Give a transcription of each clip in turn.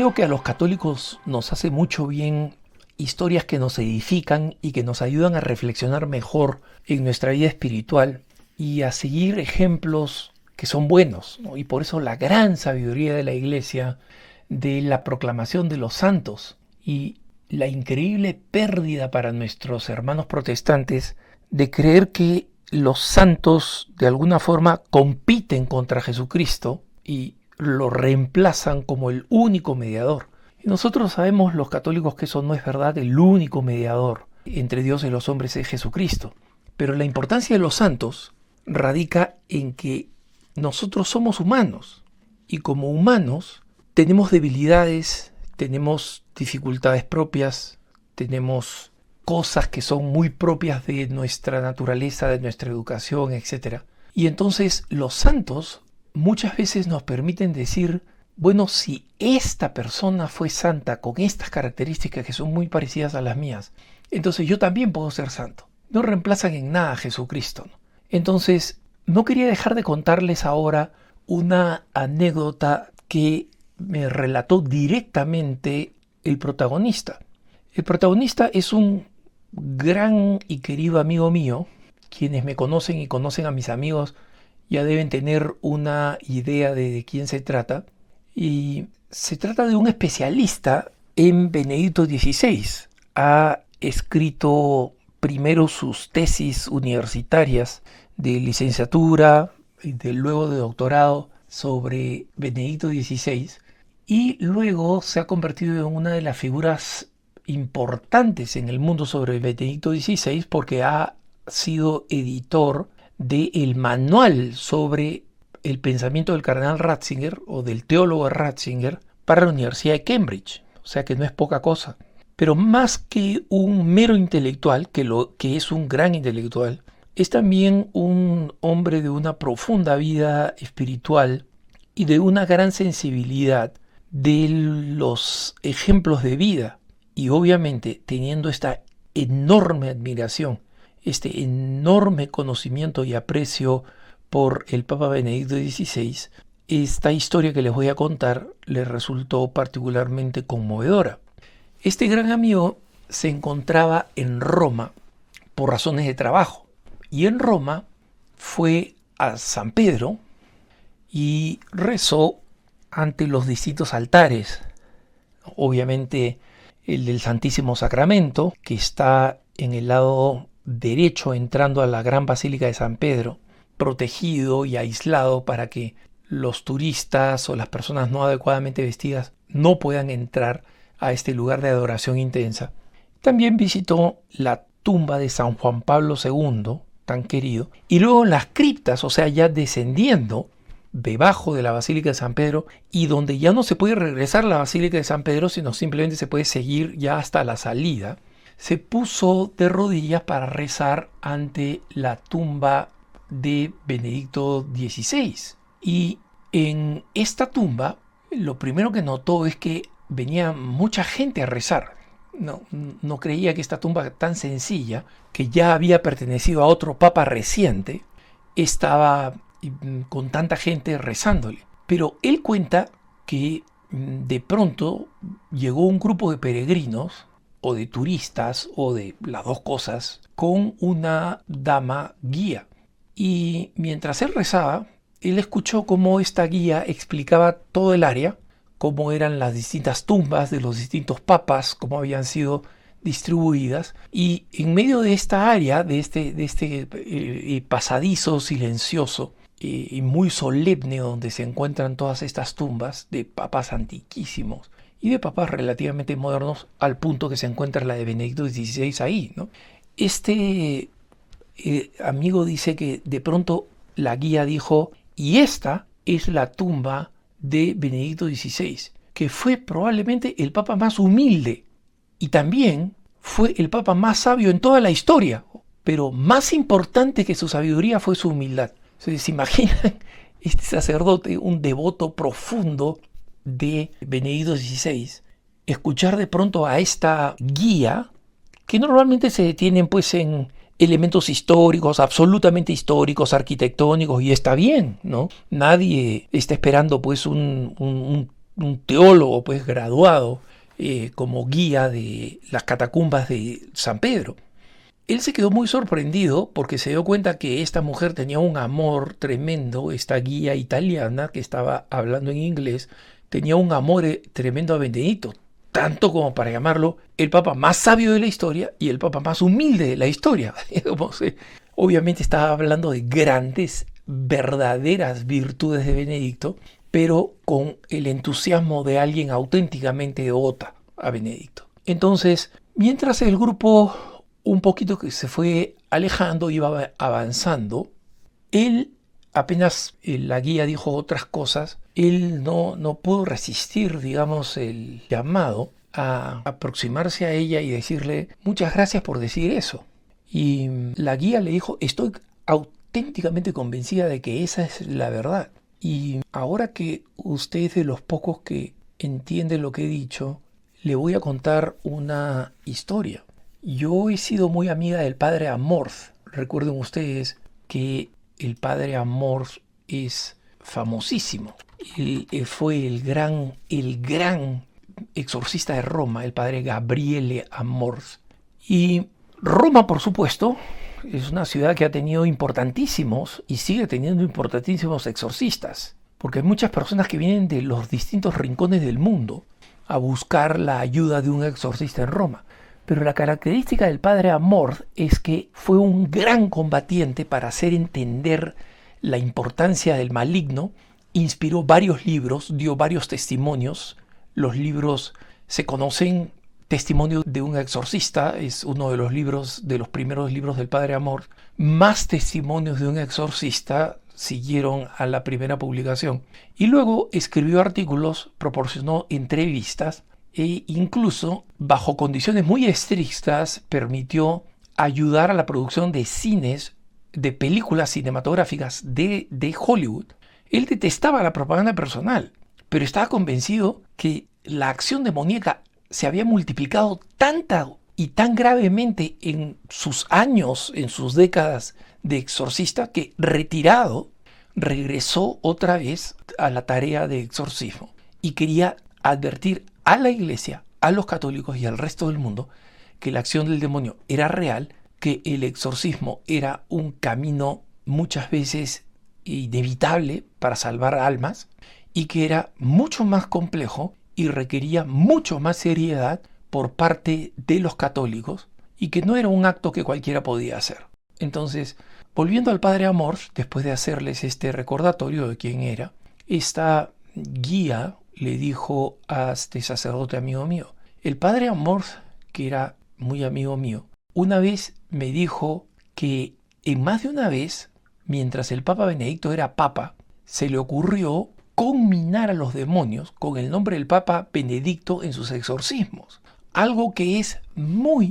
Creo que a los católicos nos hace mucho bien historias que nos edifican y que nos ayudan a reflexionar mejor en nuestra vida espiritual y a seguir ejemplos que son buenos, ¿no? Y por eso la gran sabiduría de la Iglesia, de la proclamación de los santos y la increíble pérdida para nuestros hermanos protestantes de creer que los santos de alguna forma compiten contra Jesucristo y lo reemplazan como el único mediador. Y nosotros sabemos, los católicos, que eso no es verdad. El único mediador entre Dios y los hombres es Jesucristo. Pero la importancia de los santos radica en que nosotros somos humanos y como humanos tenemos debilidades, tenemos dificultades propias, tenemos cosas que son muy propias de nuestra naturaleza, de nuestra educación, etc. Y entonces los santos muchas veces nos permiten decir, bueno, si esta persona fue santa con estas características que son muy parecidas a las mías, entonces yo también puedo ser santo. No reemplazan en nada a Jesucristo, ¿no? Entonces, no quería dejar de contarles ahora una anécdota que me relató directamente el protagonista. El protagonista es un gran y querido amigo mío. Quienes me conocen y conocen a mis amigos ya deben tener una idea de quién se trata. Y se trata de un especialista en Benedicto XVI. Ha escrito primero sus tesis universitarias de licenciatura y luego de doctorado sobre Benedicto XVI, y luego se ha convertido en una de las figuras importantes en el mundo sobre Benedicto XVI porque ha sido editor del manual sobre el pensamiento del cardenal Ratzinger o del teólogo Ratzinger para la Universidad de Cambridge. O sea que no es poca cosa. Pero más que un mero intelectual, que es un gran intelectual, es también un hombre de una profunda vida espiritual y de una gran sensibilidad de los ejemplos de vida. Y obviamente teniendo esta enorme admiración, este enorme conocimiento y aprecio por el Papa Benedicto XVI, esta historia que les voy a contar le resultó particularmente conmovedora. Este gran amigo se encontraba en Roma por razones de trabajo, y en Roma fue a San Pedro y rezó ante los distintos altares. Obviamente el del Santísimo Sacramento, que está en el lado derecho entrando a la gran Basílica de San Pedro, protegido y aislado para que los turistas o las personas no adecuadamente vestidas no puedan entrar a este lugar de adoración intensa. También visitó la tumba de San Juan Pablo II, tan querido, y luego las criptas, o sea, ya descendiendo debajo de la Basílica de San Pedro, y donde ya no se puede regresar a la Basílica de San Pedro, sino simplemente se puede seguir ya hasta la salida, se puso de rodillas para rezar ante la tumba de Benedicto XVI. Y en esta tumba, lo primero que notó es que venía mucha gente a rezar. No creía que esta tumba tan sencilla, que ya había pertenecido a otro papa reciente, estaba con tanta gente rezándole. Pero él cuenta que de pronto llegó un grupo de peregrinos, o de turistas, o de las dos cosas, con una dama guía. Y mientras él rezaba, él escuchó cómo esta guía explicaba todo el área, cómo eran las distintas tumbas de los distintos papas, cómo habían sido distribuidas, y en medio de esta área, de este pasadizo silencioso y muy solemne donde se encuentran todas estas tumbas de papas antiquísimos y de papas relativamente modernos, al punto que se encuentra la de Benedicto XVI ahí, ¿no? Este amigo dice que de pronto la guía dijo, y esta es la tumba de Benedicto XVI, que fue probablemente el papa más humilde y también fue el papa más sabio en toda la historia, pero más importante que su sabiduría fue su humildad. ¿Se imaginan este sacerdote, un devoto profundo de Benedicto XVI, escuchar de pronto a esta guía, que normalmente se detienen pues en elementos históricos, absolutamente históricos, arquitectónicos, y está bien, ¿no? Nadie está esperando pues un un teólogo pues graduado como guía de las catacumbas de San Pedro. Él se quedó muy sorprendido porque se dio cuenta que esta mujer tenía un amor tremendo, esta guía italiana que estaba hablando en inglés, tenía un amor tremendo a Benedicto, tanto como para llamarlo el papa más sabio de la historia y el papa más humilde de la historia. Obviamente estaba hablando de grandes, verdaderas virtudes de Benedicto, pero con el entusiasmo de alguien auténticamente devota a Benedicto. Entonces, mientras el grupo un poquito que se fue alejando, iba avanzando, él apenas la guía dijo otras cosas, él no pudo resistir, digamos, el llamado a aproximarse a ella y decirle muchas gracias por decir eso. Y la guía le dijo, estoy auténticamente convencida de que esa es la verdad. Y ahora que usted es de los pocos que entiende lo que he dicho, le voy a contar una historia. Yo he sido muy amiga del padre Amorth. Recuerden ustedes que el padre Amorth es famosísimo. Él fue el gran exorcista de Roma, el padre Gabriele Amorth. Y Roma, por supuesto, es una ciudad que ha tenido importantísimos y sigue teniendo importantísimos exorcistas, porque hay muchas personas que vienen de los distintos rincones del mundo a buscar la ayuda de un exorcista en Roma. Pero la característica del padre Amorth es que fue un gran combatiente para hacer entender la importancia del maligno, inspiró varios libros, dio varios testimonios. Los libros se conocen. Testimonio de un exorcista es uno de los libros, de los primeros libros del padre Amorth. Más testimonios de un exorcista siguieron a la primera publicación. Y luego escribió artículos, proporcionó entrevistas e incluso, bajo condiciones muy estrictas, permitió ayudar a la producción de cines, de películas cinematográficas de Hollywood. Él detestaba la propaganda personal, pero estaba convencido que la acción demoníaca se había multiplicado tanta y tan gravemente en sus años, en sus décadas de exorcista, que retirado regresó otra vez a la tarea de exorcismo y quería advertir a la iglesia, a los católicos y al resto del mundo que la acción del demonio era real, que el exorcismo era un camino muchas veces inevitable para salvar almas y que era mucho más complejo y requería mucho más seriedad por parte de los católicos y que no era un acto que cualquiera podía hacer. Entonces, volviendo al padre Amorth, después de hacerles este recordatorio de quién era, esta guía le dijo a este sacerdote amigo mío, el padre Amorth, que era muy amigo mío, una vez me dijo que en más de una vez, mientras el Papa Benedicto era papa, se le ocurrió conminar a los demonios con el nombre del Papa Benedicto en sus exorcismos. Algo que es muy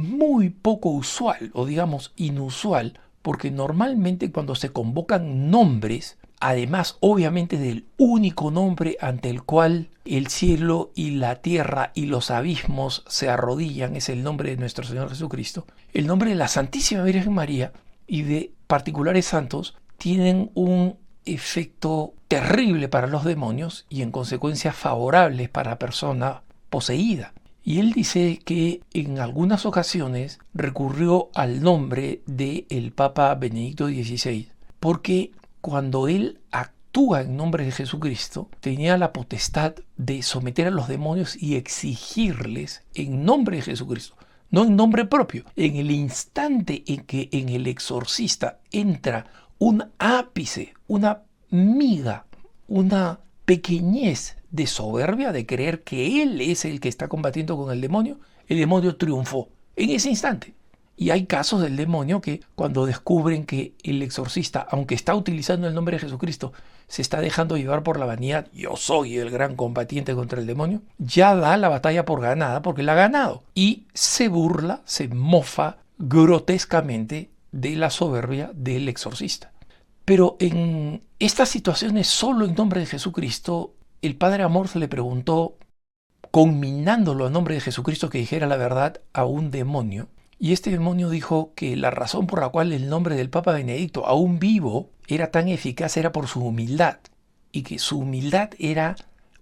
poco usual, o digamos inusual, porque normalmente cuando se convocan nombres, además obviamente del único nombre ante el cual el cielo y la tierra y los abismos se arrodillan, es el nombre de nuestro Señor Jesucristo, el nombre de la Santísima Virgen María y de particulares santos tienen un efecto terrible para los demonios y en consecuencia favorables para la persona poseída. Y él dice que en algunas ocasiones recurrió al nombre del Papa Benedicto XVI porque cuando él actúa en nombre de Jesucristo tenía la potestad de someter a los demonios y exigirles en nombre de Jesucristo, no en nombre propio. En el instante en que en el exorcista entra un ápice, una miga, una pequeñez de soberbia, de creer que él es el que está combatiendo con el demonio triunfó en ese instante. Y hay casos del demonio que cuando descubren que el exorcista, aunque está utilizando el nombre de Jesucristo, se está dejando llevar por la vanidad, yo soy el gran combatiente contra el demonio, ya da la batalla por ganada porque la ha ganado. Y se burla, se mofa grotescamente de la soberbia del exorcista. Pero en estas situaciones, solo en nombre de Jesucristo, el padre Amorth le preguntó, conminándolo a nombre de Jesucristo que dijera la verdad a un demonio, y este demonio dijo que la razón por la cual el nombre del Papa Benedicto, aún vivo, era tan eficaz era por su humildad, y que su humildad era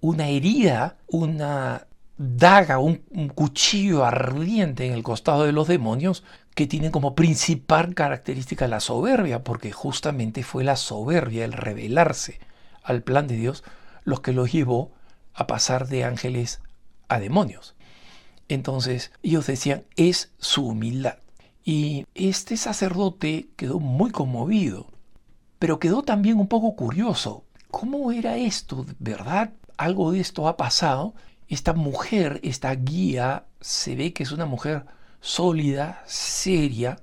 una herida, una daga, un cuchillo ardiente en el costado de los demonios que tienen como principal característica la soberbia, porque justamente fue la soberbia, el rebelarse al plan de Dios, los que los llevó a pasar de ángeles a demonios. Entonces ellos decían, es su humildad. Y este sacerdote quedó muy conmovido, pero quedó también un poco curioso. ¿Cómo era esto? ¿Verdad? Algo de esto ha pasado. Esta mujer, esta guía, se ve que es una mujer sólida, seria,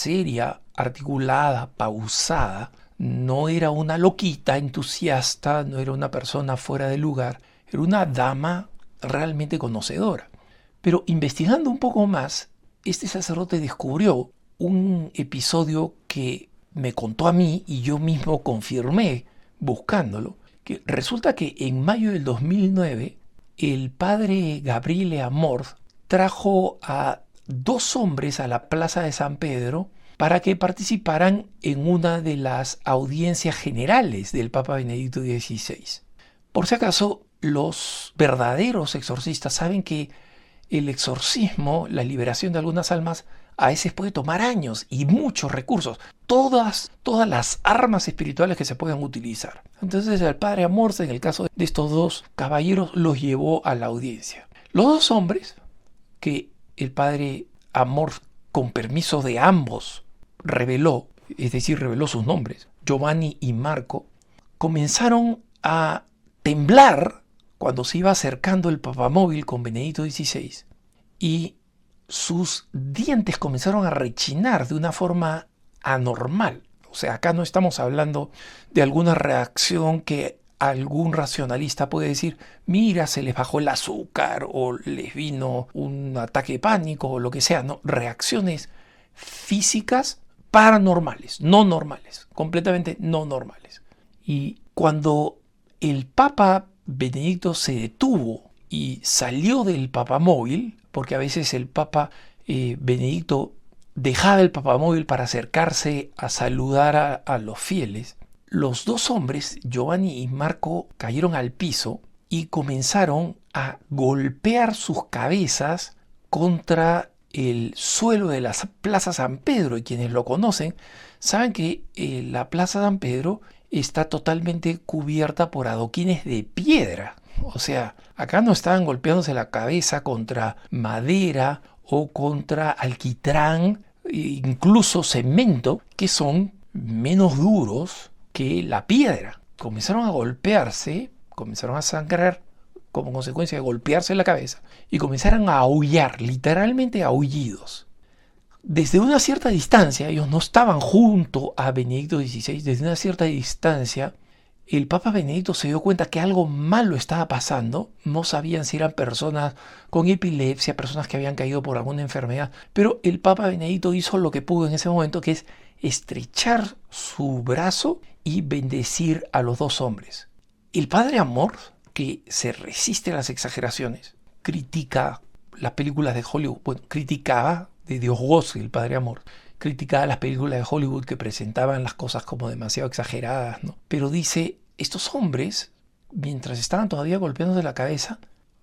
articulada, pausada. No era una loquita entusiasta, no era una persona fuera de lugar, era una dama realmente conocedora. Pero investigando un poco más, este sacerdote descubrió un episodio que me contó a mí y yo mismo confirmé buscándolo, que resulta que en mayo del 2009 el padre Gabriele Amorth trajo a 2 hombres a la Plaza de San Pedro para que participaran en una de las audiencias generales del Papa Benedicto XVI. Por si acaso, los verdaderos exorcistas saben que el exorcismo, la liberación de algunas almas, a veces puede tomar años y muchos recursos, todas las armas espirituales que se puedan utilizar. Entonces el padre Amorth, en el caso de estos 2 caballeros, los llevó a la audiencia. Los 2 hombres, que el padre Amorth, con permiso de ambos, reveló, es decir, reveló sus nombres, Giovanni y Marco, comenzaron a temblar cuando se iba acercando el papamóvil con Benedicto XVI y sus dientes comenzaron a rechinar de una forma anormal. O sea, acá no estamos hablando de alguna reacción que algún racionalista puede decir, mira, se les bajó el azúcar o les vino un ataque de pánico o lo que sea. No, reacciones físicas paranormales, no normales, completamente no normales. Y cuando el Papa Benedicto se detuvo y salió del papamóvil, porque a veces el Papa Benedicto dejaba el papamóvil para acercarse a saludar a los fieles, los 2 hombres, Giovanni y Marco, cayeron al piso y comenzaron a golpear sus cabezas contra el suelo de la Plaza San Pedro. Y quienes lo conocen saben que la Plaza San Pedro está totalmente cubierta por adoquines de piedra. O sea, acá no estaban golpeándose la cabeza contra madera o contra alquitrán, incluso cemento, que son menos duros que la piedra. Comenzaron a golpearse, comenzaron a sangrar como consecuencia de golpearse la cabeza y comenzaron a aullar, literalmente aullidos. Desde una cierta distancia, ellos no estaban junto a Benedicto XVI, desde una cierta distancia, el Papa Benedicto se dio cuenta que algo malo estaba pasando. No sabían si eran personas con epilepsia, personas que habían caído por alguna enfermedad, pero el Papa Benedicto hizo lo que pudo en ese momento, que es estrechar su brazo y bendecir a los 2 hombres. El padre Amorth, que se resiste a las exageraciones, critica las películas de Hollywood, bueno, criticaba de Dios goce, el padre Amorth, criticaba las películas de Hollywood que presentaban las cosas como demasiado exageradas, ¿no? Pero dice, estos hombres, mientras estaban todavía golpeándose la cabeza,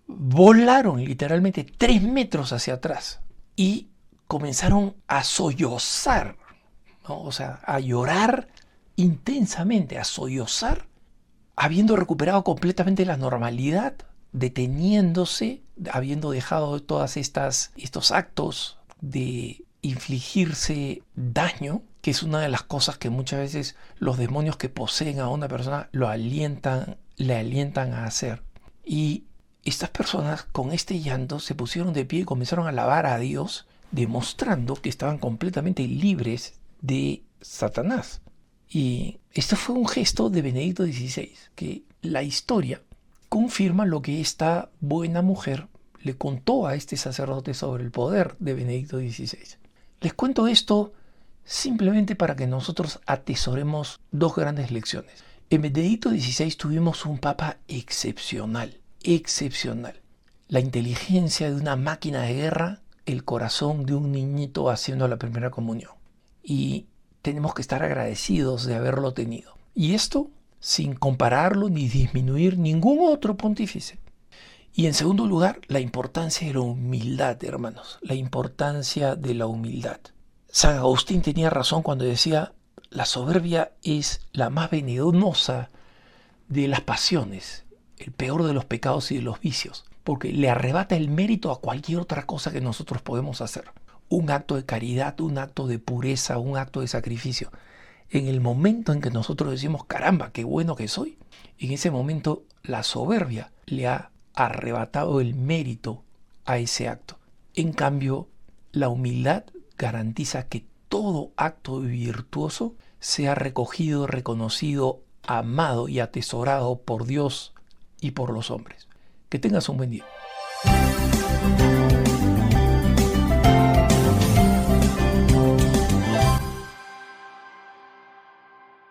volaron literalmente 3 metros hacia atrás y comenzaron a sollozar, ¿no? O sea, a llorar intensamente, a sollozar, habiendo recuperado completamente la normalidad, deteniéndose, habiendo dejado todas estos actos de infligirse daño, que es una de las cosas que muchas veces los demonios que poseen a una persona le alientan a hacer. Y estas personas con este llanto se pusieron de pie y comenzaron a alabar a Dios, demostrando que estaban completamente libres de Satanás. Y esto fue un gesto de Benedicto XVI, que la historia confirma lo que esta buena mujer le contó a este sacerdote sobre el poder de Benedicto XVI. Les cuento esto simplemente para que nosotros atesoremos 2 grandes lecciones. En Benedicto XVI tuvimos un papa excepcional. La inteligencia de una máquina de guerra, el corazón de un niñito haciendo la primera comunión. Y tenemos que estar agradecidos de haberlo tenido. Y esto sin compararlo ni disminuir ningún otro pontífice. Y en segundo lugar, la importancia de la humildad, hermanos, la importancia de la humildad. San Agustín tenía razón cuando decía, la soberbia es la más venenosa de las pasiones, el peor de los pecados y de los vicios, porque le arrebata el mérito a cualquier otra cosa que nosotros podemos hacer. Un acto de caridad, un acto de pureza, un acto de sacrificio. En el momento en que nosotros decimos, caramba, qué bueno que soy, en ese momento la soberbia le ha arrebatado el mérito a ese acto. En cambio, la humildad garantiza que todo acto virtuoso sea recogido, reconocido, amado y atesorado por Dios y por los hombres. Que tengas un buen día.